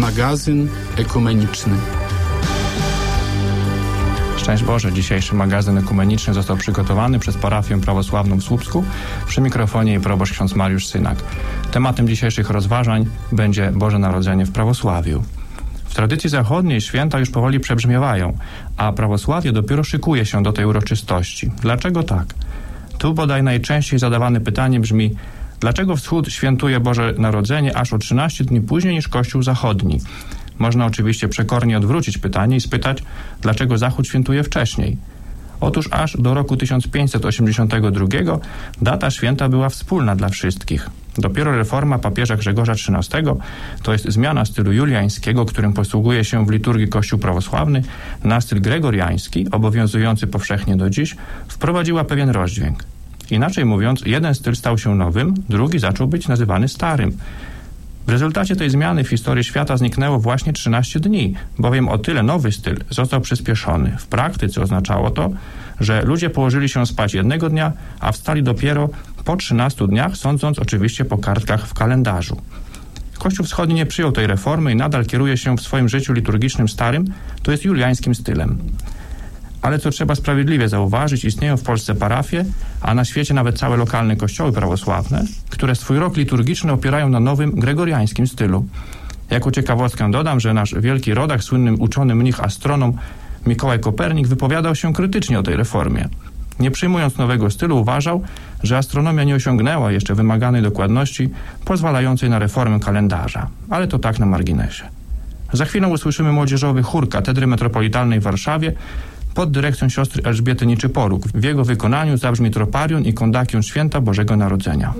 magazyn ekumeniczny. Szczęść Boże, dzisiejszy magazyn ekumeniczny został przygotowany przez parafię prawosławną w Słupsku. Przy mikrofonie i proboszcz ksiądz Mariusz Synak. Tematem dzisiejszych rozważań będzie Boże Narodzenie w prawosławiu. W tradycji zachodniej święta już powoli przebrzmiewają, a prawosławie dopiero szykuje się do tej uroczystości. Dlaczego tak? Tu bodaj najczęściej zadawane pytanie brzmi: dlaczego Wschód świętuje Boże Narodzenie aż o 13 dni później niż Kościół Zachodni? Można oczywiście przekornie odwrócić pytanie i spytać, dlaczego Zachód świętuje wcześniej. Otóż aż do roku 1582 data święta była wspólna dla wszystkich. Dopiero reforma papieża Grzegorza XIII, to jest zmiana stylu juliańskiego, którym posługuje się w liturgii Kościół prawosławny, na styl gregoriański, obowiązujący powszechnie do dziś, wprowadziła pewien rozdźwięk. Inaczej mówiąc, jeden styl stał się nowym, drugi zaczął być nazywany starym. W rezultacie tej zmiany w historii świata zniknęło właśnie 13 dni, bowiem o tyle nowy styl został przyspieszony. W praktyce oznaczało to, że ludzie położyli się spać jednego dnia, a wstali dopiero po 13 dniach, sądząc oczywiście po kartkach w kalendarzu. Kościół Wschodni nie przyjął tej reformy i nadal kieruje się w swoim życiu liturgicznym starym, to jest juliańskim stylem. Ale co trzeba sprawiedliwie zauważyć, istnieją w Polsce parafie, a na świecie nawet całe lokalne kościoły prawosławne, które swój rok liturgiczny opierają na nowym gregoriańskim stylu. Jako ciekawostkę dodam, że nasz wielki rodak, słynny uczony mnich astronom Mikołaj Kopernik wypowiadał się krytycznie o tej reformie. Nie przyjmując nowego stylu, uważał, że astronomia nie osiągnęła jeszcze wymaganej dokładności pozwalającej na reformę kalendarza. Ale to tak na marginesie. Za chwilę usłyszymy młodzieżowy chór Katedry Metropolitalnej w Warszawie pod dyrekcją siostry Elżbiety Niczyporuk. W jego wykonaniu zabrzmi troparion i kondakion Święta Bożego Narodzenia.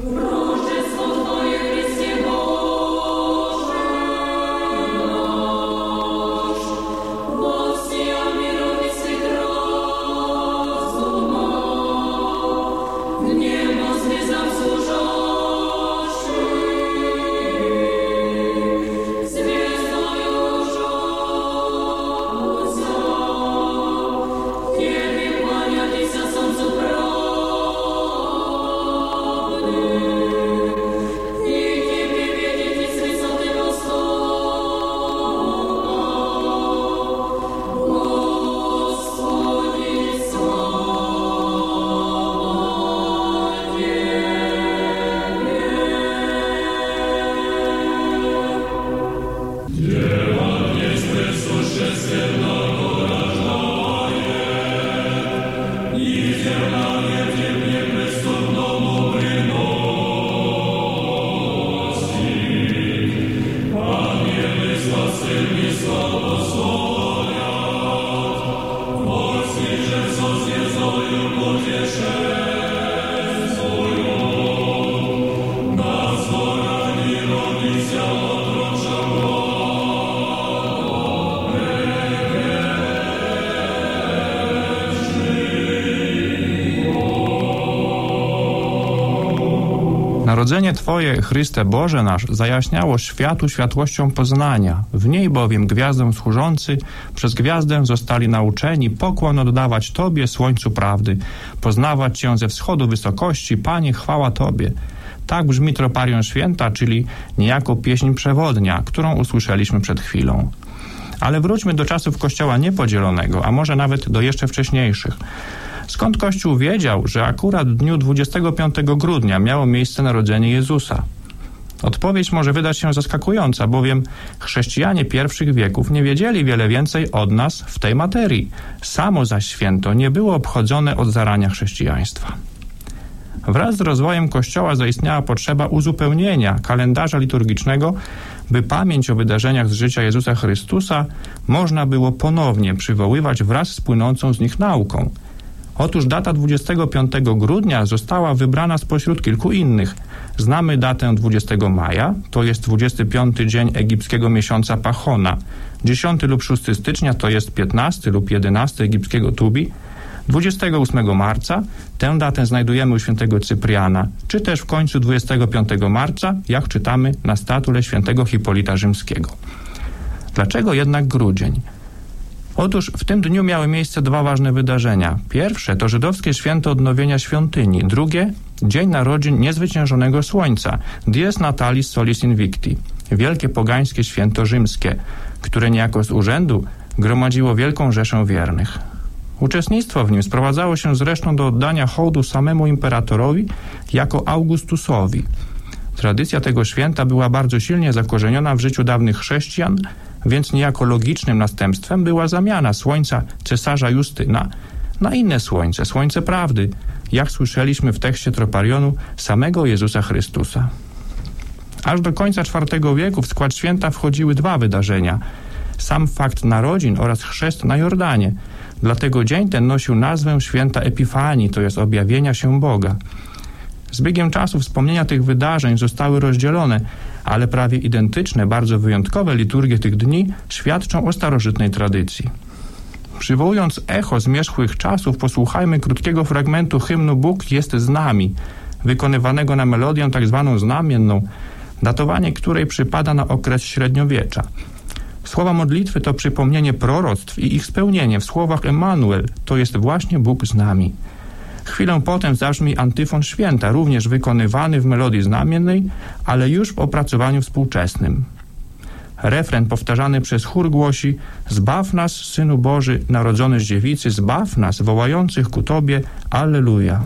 Narodzenie Twoje, Chryste Boże nasz, zajaśniało światu światłością poznania. W niej bowiem gwiazdą służący, przez gwiazdę zostali nauczeni pokłon oddawać Tobie, słońcu prawdy, poznawać Cię ze wschodu wysokości, Panie, chwała Tobie. Tak brzmi troparion święta, czyli niejako pieśń przewodnia, którą usłyszeliśmy przed chwilą. Ale wróćmy do czasów Kościoła niepodzielonego, a może nawet do jeszcze wcześniejszych. Skąd Kościół wiedział, że akurat w dniu 25 grudnia miało miejsce narodzenie Jezusa? Odpowiedź może wydać się zaskakująca, bowiem chrześcijanie pierwszych wieków nie wiedzieli wiele więcej od nas w tej materii. Samo zaś święto nie było obchodzone od zarania chrześcijaństwa. Wraz z rozwojem Kościoła zaistniała potrzeba uzupełnienia kalendarza liturgicznego, by pamięć o wydarzeniach z życia Jezusa Chrystusa można było ponownie przywoływać wraz z płynącą z nich nauką. Otóż data 25 grudnia została wybrana spośród kilku innych. Znamy datę 20 maja, to jest 25 dzień egipskiego miesiąca Pachona, 10 lub 6 stycznia, to jest 15 lub 11 egipskiego Tubi, 28 marca, tę datę znajdujemy u świętego Cypriana, czy też w końcu 25 marca, jak czytamy na statule świętego Hipolita Rzymskiego. Dlaczego jednak grudzień? Otóż w tym dniu miały miejsce dwa ważne wydarzenia. Pierwsze to żydowskie święto odnowienia świątyni. Drugie, dzień narodzin niezwyciężonego słońca, Dies Natalis Solis Invicti. wielkie pogańskie święto rzymskie, które niejako z urzędu gromadziło wielką rzeszę wiernych. Uczestnictwo w nim sprowadzało się zresztą do oddania hołdu samemu imperatorowi jako Augustusowi. Tradycja tego święta była bardzo silnie zakorzeniona w życiu dawnych chrześcijan, więc niejako logicznym następstwem była zamiana słońca cesarza Justyna na inne słońce, słońce prawdy, jak słyszeliśmy w tekście Troparionu samego Jezusa Chrystusa. Aż do końca IV wieku w skład święta wchodziły dwa wydarzenia: sam fakt narodzin oraz chrzest na Jordanie. Dlatego dzień ten nosił nazwę święta Epifanii, to jest objawienia się Boga. Z biegiem czasu wspomnienia tych wydarzeń zostały rozdzielone, ale prawie identyczne, bardzo wyjątkowe liturgie tych dni świadczą o starożytnej tradycji. Przywołując echo zmierzchłych czasów, posłuchajmy krótkiego fragmentu hymnu Bóg jest z nami, wykonywanego na melodię tak zwaną znamienną, datowanie której przypada na okres średniowiecza. Słowa modlitwy to przypomnienie proroctw i ich spełnienie w słowach Emanuel, to jest właśnie Bóg z nami. Chwilę potem zabrzmi antyfon święta, również wykonywany w melodii znamiennej, ale już w opracowaniu współczesnym. Refren powtarzany przez chór głosi: zbaw nas, Synu Boży, narodzony z dziewicy, zbaw nas, wołających ku Tobie, Alleluja.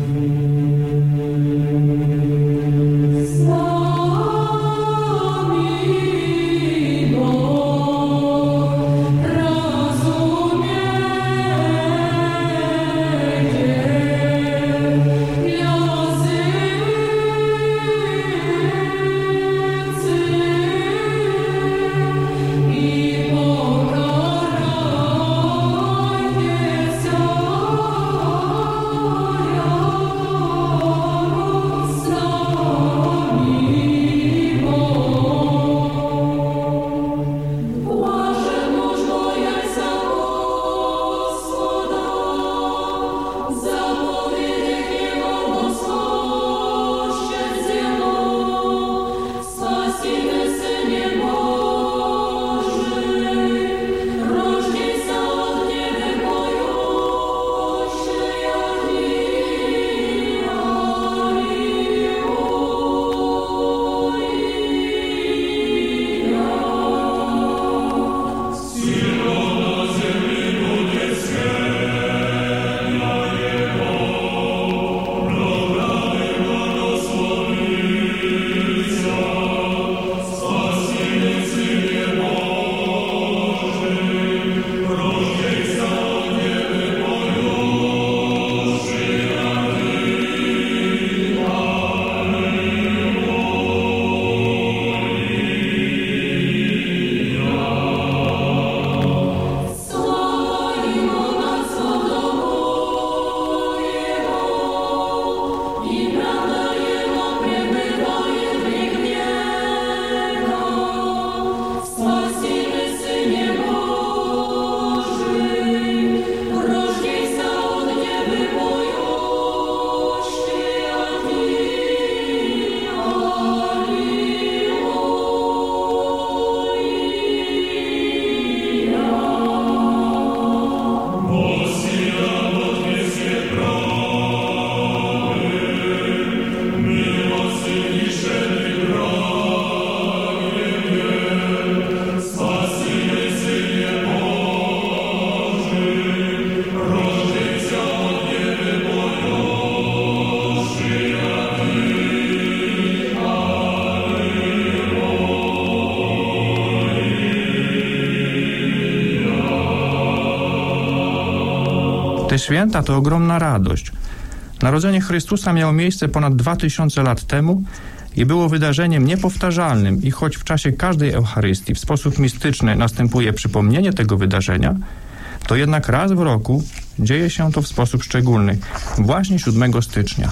Te święta to ogromna radość. Narodzenie Chrystusa miało miejsce ponad 2000 lat temu i było wydarzeniem niepowtarzalnym i choć w czasie każdej Eucharystii w sposób mistyczny następuje przypomnienie tego wydarzenia, to jednak raz w roku dzieje się to w sposób szczególny, właśnie 7 stycznia.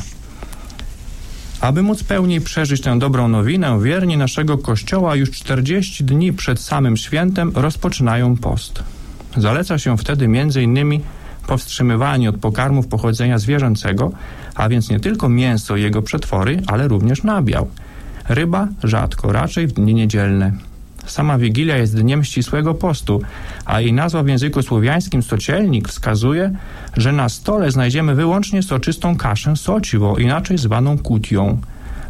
Aby móc pełniej przeżyć tę dobrą nowinę, wierni naszego Kościoła już 40 dni przed samym świętem rozpoczynają post. Zaleca się wtedy m.in. powstrzymywanie od pokarmów pochodzenia zwierzęcego, a więc nie tylko mięso i jego przetwory, ale również nabiał. Ryba rzadko, raczej w dni niedzielne. Sama Wigilia jest dniem ścisłego postu, a jej nazwa w języku słowiańskim socielnik wskazuje, że na stole znajdziemy wyłącznie soczystą kaszę sociwo, inaczej zwaną kutią.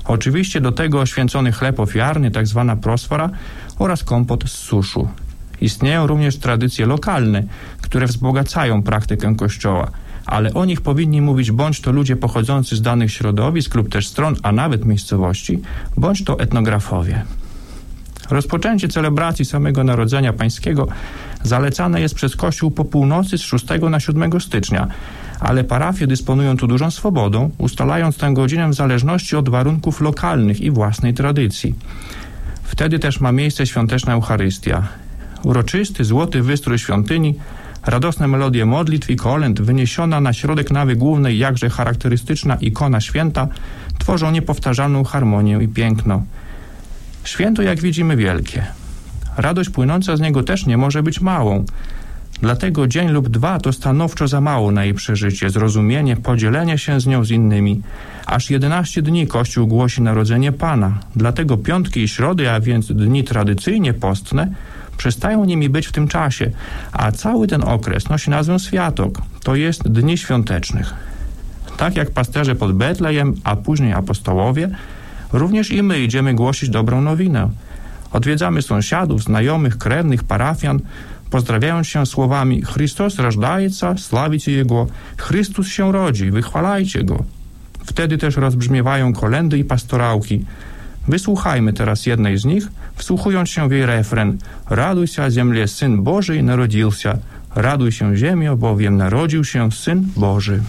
Oczywiście do tego święcony chleb ofiarny, tak zwana prosfora, oraz kompot z suszu. Istnieją również tradycje lokalne, które wzbogacają praktykę Kościoła, ale o nich powinni mówić bądź to ludzie pochodzący z danych środowisk lub też stron, a nawet miejscowości, bądź to etnografowie. Rozpoczęcie celebracji samego Narodzenia Pańskiego zalecane jest przez Kościół po północy z 6 na 7 stycznia, ale parafie dysponują tu dużą swobodą, ustalając tę godzinę w zależności od warunków lokalnych i własnej tradycji. Wtedy też ma miejsce świąteczna Eucharystia. Uroczysty, złoty wystrój świątyni, radosne melodie modlitw i kolęd, wyniesiona na środek nawy głównej jakże charakterystyczna ikona święta, tworzą niepowtarzalną harmonię i piękno. Święto, jak widzimy, wielkie. Radość płynąca z niego też nie może być małą. Dlatego dzień lub dwa to stanowczo za mało na jej przeżycie, zrozumienie, podzielenie się z nią z innymi. Aż 11 dni Kościół głosi Narodzenie Pana. Dlatego piątki i środy, a więc dni tradycyjnie postne, przestają nimi być w tym czasie, a cały ten okres nosi nazwę Światok, to jest dni świątecznych. Tak jak pasterze pod Betlejem, a później apostołowie, również i my idziemy głosić dobrą nowinę. Odwiedzamy sąsiadów, znajomych, krewnych, parafian, pozdrawiając się słowami Chrystus рождается, sławicie Jego, Chrystus się rodzi, wychwalajcie Go. Wtedy też rozbrzmiewają kolendy i pastorałki. Wysłuchajmy teraz jednej z nich, wsłuchując się w jej refren: Raduj się, ziemie, Syn Boży narodził się. Raduj się, ziemio, bowiem narodził się Syn Boży.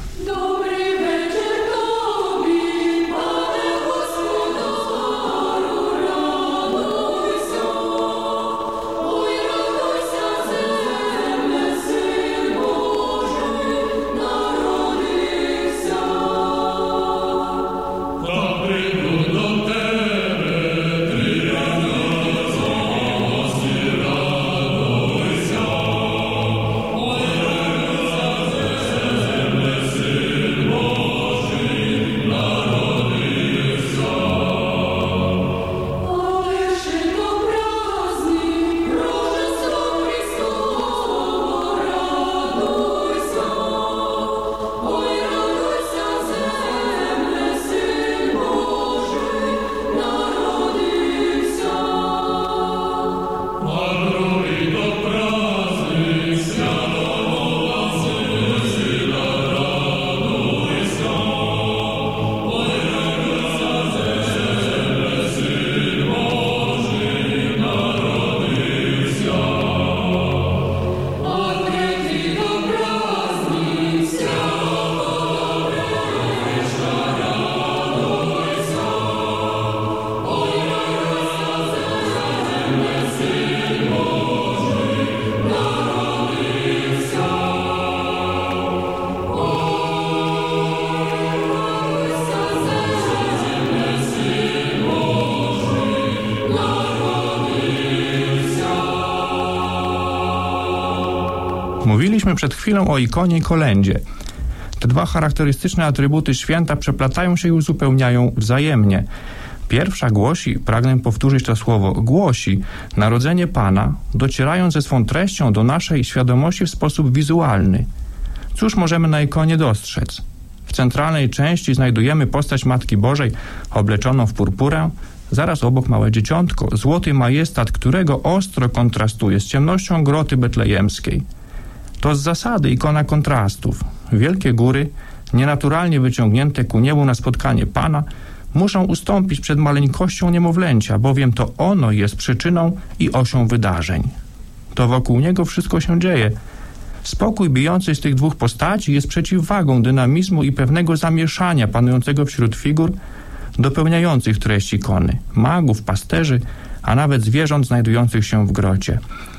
Mówiliśmy przed chwilą o ikonie i kolędzie. Te dwa charakterystyczne atrybuty święta przeplatają się i uzupełniają wzajemnie. Pierwsza głosi, pragnę powtórzyć to słowo, głosi Narodzenie Pana, docierając ze swą treścią do naszej świadomości w sposób wizualny. Cóż możemy na ikonie dostrzec? W centralnej części znajdujemy postać Matki Bożej obleczoną w purpurę, zaraz obok małe dzieciątko, złoty majestat którego ostro kontrastuje z ciemnością groty betlejemskiej. To z zasady ikona kontrastów. Wielkie góry, nienaturalnie wyciągnięte ku niebu na spotkanie Pana, muszą ustąpić przed maleńkością niemowlęcia, bowiem to ono jest przyczyną i osią wydarzeń. To wokół niego wszystko się dzieje. Spokój bijący z tych dwóch postaci jest przeciwwagą dynamizmu i pewnego zamieszania panującego wśród figur dopełniających treść ikony, magów, pasterzy, a nawet zwierząt znajdujących się w grocie.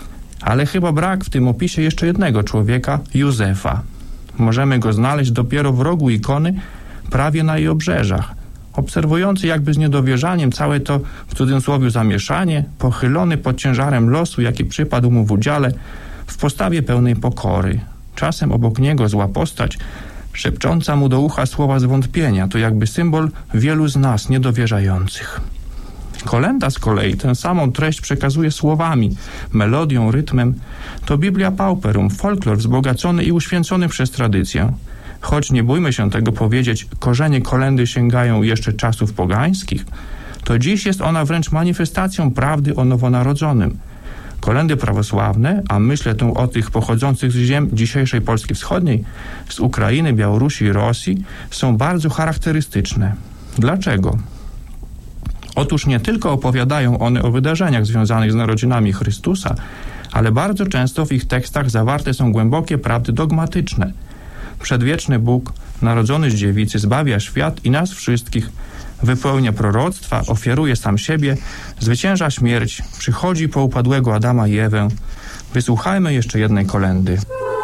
Ale chyba brak w tym opisie jeszcze jednego człowieka, Józefa. Możemy go znaleźć dopiero w rogu ikony, prawie na jej obrzeżach. Obserwujący jakby z niedowierzaniem całe to, w cudzysłowie, zamieszanie, pochylony pod ciężarem losu, jaki przypadł mu w udziale, w postawie pełnej pokory. Czasem obok niego zła postać, szepcząca mu do ucha słowa zwątpienia, to jakby symbol wielu z nas niedowierzających. Kolęda z kolei tę samą treść przekazuje słowami, melodią, rytmem. To Biblia Pauperum, folklor wzbogacony i uświęcony przez tradycję. choć nie bójmy się tego powiedzieć, korzenie kolędy sięgają jeszcze czasów pogańskich, to dziś jest ona wręcz manifestacją prawdy o nowonarodzonym. Kolędy prawosławne, a myślę tu o tych pochodzących z ziem dzisiejszej Polski Wschodniej, z Ukrainy, Białorusi i Rosji, są bardzo charakterystyczne. Dlaczego? Otóż nie tylko opowiadają one o wydarzeniach związanych z narodzinami Chrystusa, ale bardzo często w ich tekstach zawarte są głębokie prawdy dogmatyczne. Przedwieczny Bóg, narodzony z dziewicy, zbawia świat i nas wszystkich, wypełnia proroctwa, ofiaruje sam siebie, zwycięża śmierć, przychodzi po upadłego Adama i Ewę. Wysłuchajmy jeszcze jednej kolędy.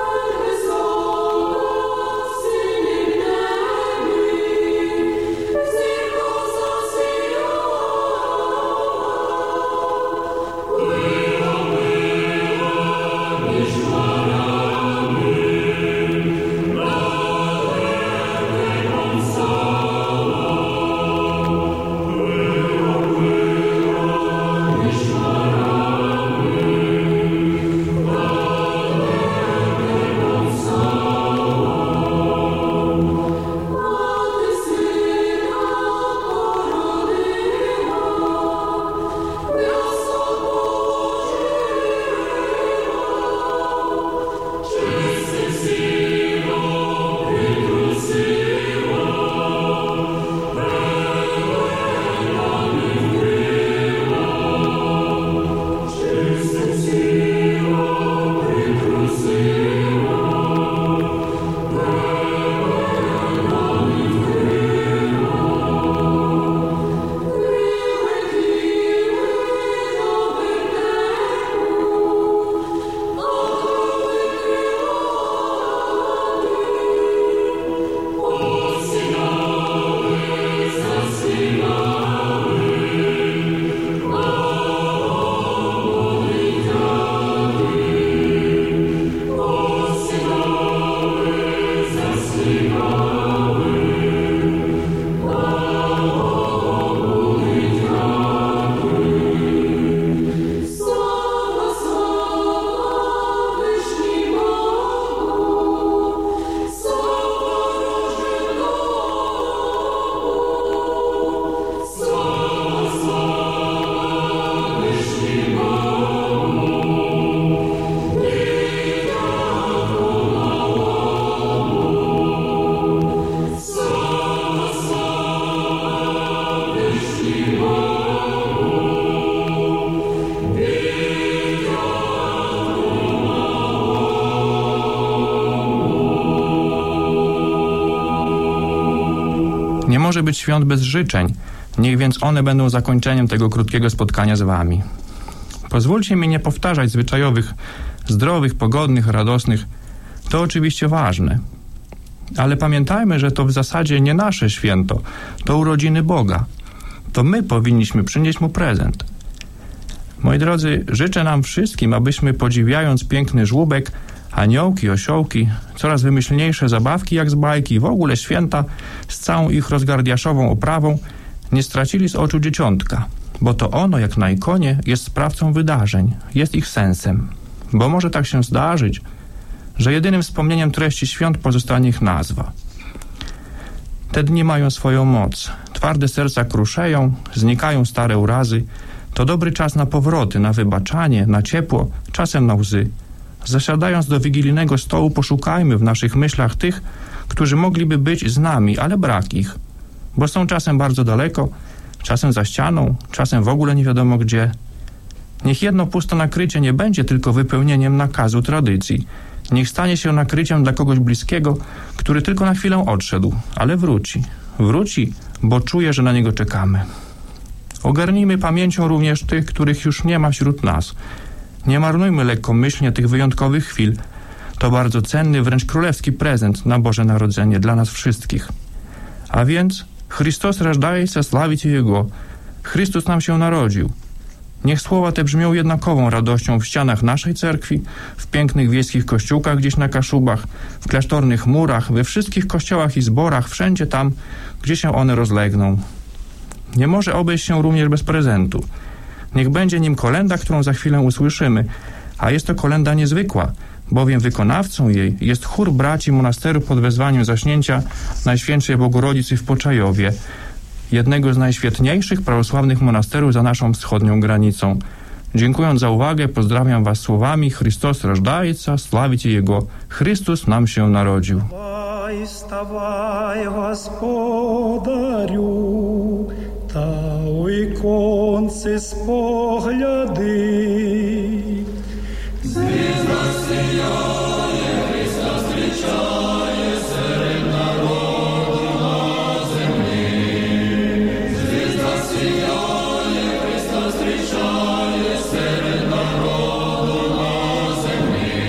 Nie może być świąt bez życzeń, niech więc one będą zakończeniem tego krótkiego spotkania z wami. Pozwólcie mi nie powtarzać zwyczajowych, zdrowych, pogodnych, radosnych. To oczywiście ważne. Ale pamiętajmy, że to w zasadzie nie nasze święto, to urodziny Boga. To my powinniśmy przynieść Mu prezent. Moi drodzy, życzę nam wszystkim, abyśmy podziwiając piękny żłóbek, aniołki, osiołki, coraz wymyślniejsze zabawki jak z bajki, w ogóle święta z całą ich rozgardiaszową oprawą, nie stracili z oczu dzieciątka, bo to ono, jak na ikonie, jest sprawcą wydarzeń, jest ich sensem. Bo może tak się zdarzyć, że jedynym wspomnieniem treści świąt pozostanie ich nazwa. Te dni mają swoją moc. Twarde serca kruszeją, znikają stare urazy. To dobry czas na powroty, na wybaczanie, na ciepło, czasem na łzy. Zasiadając do wigilijnego stołu, poszukajmy w naszych myślach tych, którzy mogliby być z nami, ale brak ich. Bo są czasem bardzo daleko, czasem za ścianą, czasem w ogóle nie wiadomo gdzie. Niech jedno puste nakrycie nie będzie tylko wypełnieniem nakazu tradycji. Niech stanie się nakryciem dla kogoś bliskiego, który tylko na chwilę odszedł, ale wróci. Wróci, bo czuje, że na niego czekamy. Ogarnijmy pamięcią również tych, których już nie ma wśród nas. Nie marnujmy lekkomyślnie tych wyjątkowych chwil. To bardzo cenny, wręcz królewski prezent na Boże Narodzenie dla nas wszystkich. A więc Chrystus рождается, славите Jego. Chrystus nam się narodził. Niech słowa te brzmią jednakową radością w ścianach naszej cerkwi, w pięknych wiejskich kościółkach gdzieś na Kaszubach, w klasztornych murach, we wszystkich kościołach i zborach, wszędzie tam, gdzie się one rozlegną. Nie może obejść się również bez prezentu. Niech będzie nim kolęda, którą za chwilę usłyszymy, a jest to kolęda niezwykła, bowiem wykonawcą jej jest chór braci monasteru pod wezwaniem zaśnięcia Najświętszej Bogorodzicy w Poczajowie, jednego z najświetniejszych prawosławnych monasterów za naszą wschodnią granicą. Dziękując za uwagę, pozdrawiam was słowami Chrystus рождається, славите Jego, Chrystus nam się narodził. Вставай, Господарю, та у віконце спогляди. Звізда сіяє, Христа зустрічає серед народу на землі. Звізда сіяє, Христа зустрічає серед народу на землі.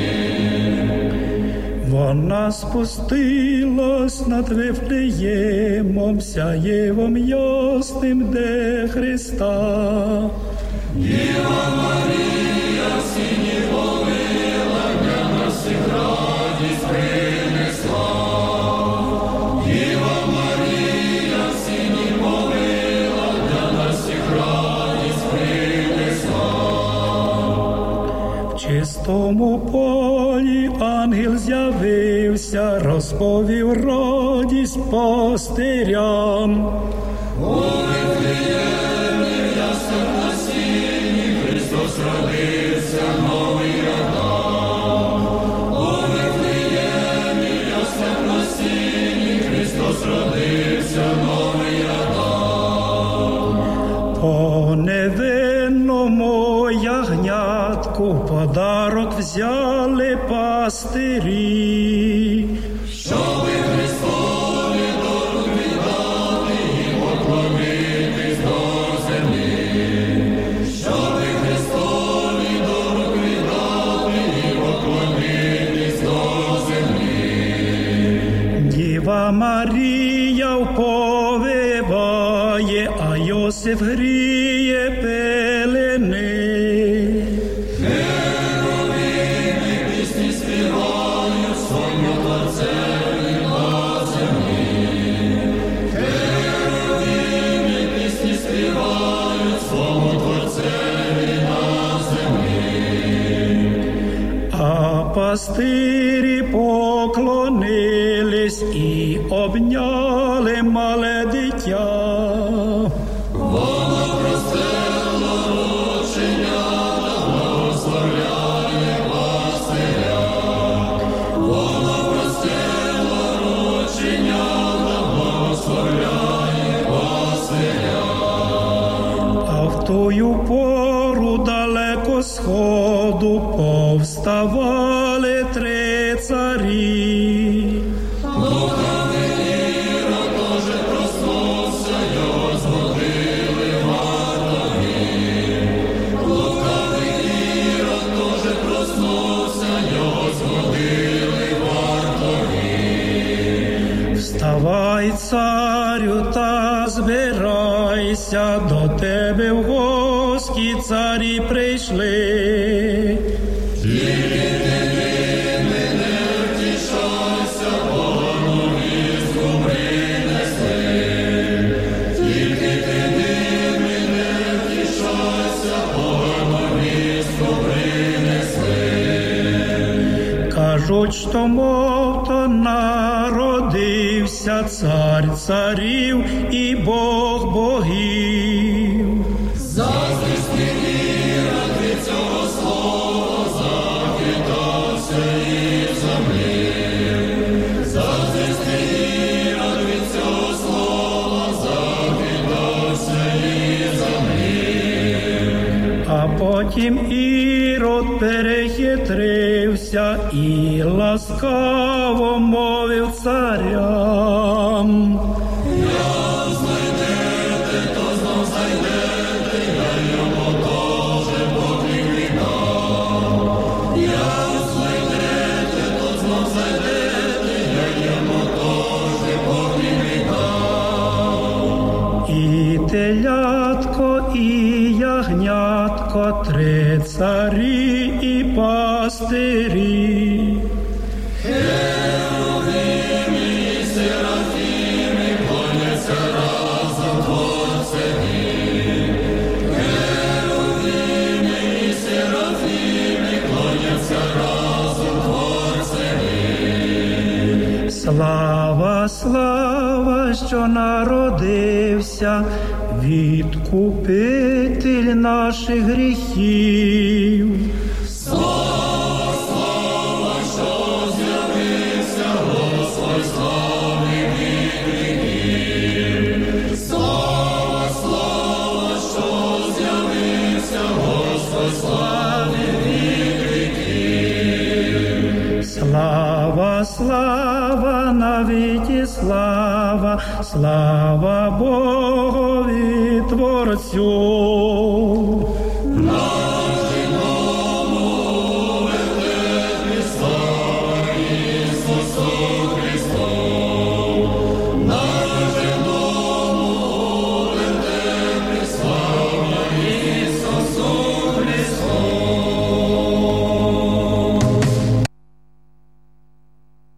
Вона спустилась над Вифлеємом, сяєвом ясним, де Христа. Діва Марія в сіні повила, для нас і радість принесла. Діва Марія в сіні повила, для нас і радість принесла. В чистому полі ангел з'явився, розповів радість пастирям. У Вифлеємі в яслах на сіні Христос родився, новий Адам. У Вифлеємі в яслах на сіні Христос родився, новий Адам. По невинному ягнятку подарок взяли пастирі, щоби Христові до рук віддати і поклонитись до землі. Щоби Христові до рук віддати і поклонитись до землі. Діва Марія вповиває, а Йосиф гріє пелени. Пастирі поклонились і обняли мале дитя. Воно простерло рученята, благословляє пастиря. Воно простерло рученята, благословляє пастиря. А в тую пору далеко сходу повставали три царі. Лукавий Ірод тоже проснувся, його зводили вартові. Лукавий Ірод тоже проснувся, його зводили вартові. Вставай, царю, та збирайся, до тебе в гості царі прийшли. Кажуть, що мов-то народився цар царів і Бог богів. Заздрісний Ірод від цього слова захитався і в землі. Заздрісний Ірод від цього слова захитався і в землі. А потім Ірод перехитрився і ласкаво мовив царям. Як знайдете, то знов знайдете, я йому тоже поклик віддам. Як знайдете, то знов знайдете, я йому тоже поклик віддам. І телятко, і ягнятко, три царі і пастирі. Херувими і серафими клоняться разом Творцеві. Херувими і серафими клоняться разом Творцеві. слава, що народився, відкупитель наших гріхів. Слава, слава, що з'явився, Господь славний від гріхів. Слава, слава, що з'явився, Господь славний від гріхів. Слава, слава, навіки слава, слава Богові Творцю.